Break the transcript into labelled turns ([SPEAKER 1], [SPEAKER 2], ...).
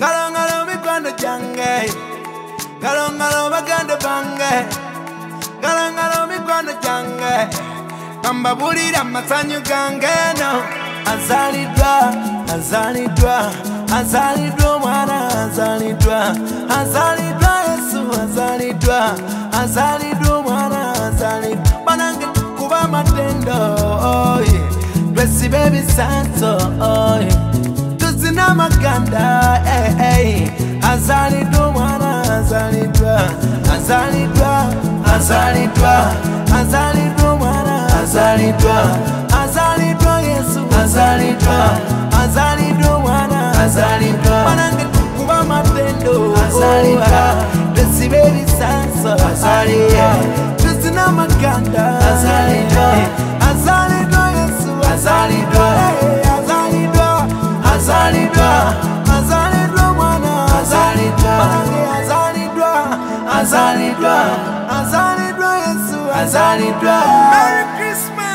[SPEAKER 1] Galongalo mikwano jange, galongalo baganda bange, galongalo mikwano jange, kamba bulira masanyu gange no. Azalidwa, azalidwa, azalidwa mwana, azalidwa, azalidwa Yesu, azalidwa, azalidwa mwana, azalidwa. Banange kuba matendo, oh yeah. Blessy baby santo, oh yeah. Tuzina maganda, azalidwa mwana, azalidwa, azalidwa, azalidwa, azalidwa mwana, azalidwa, azalidwa Yesu, azalidwa, azalidwa mwana, azalidwa. Banange kuba matendo, azalidwa. Blessy baby santo, azalidwa. Tuzina maganda, azalidwa, azalidwa Yesu, azalidwa, azalidwa, azalidwa, azalidwa mwana, azalidwa, azalidwa, azalidwa, azalidwa Yesu, azalidwa. Merry Christmas.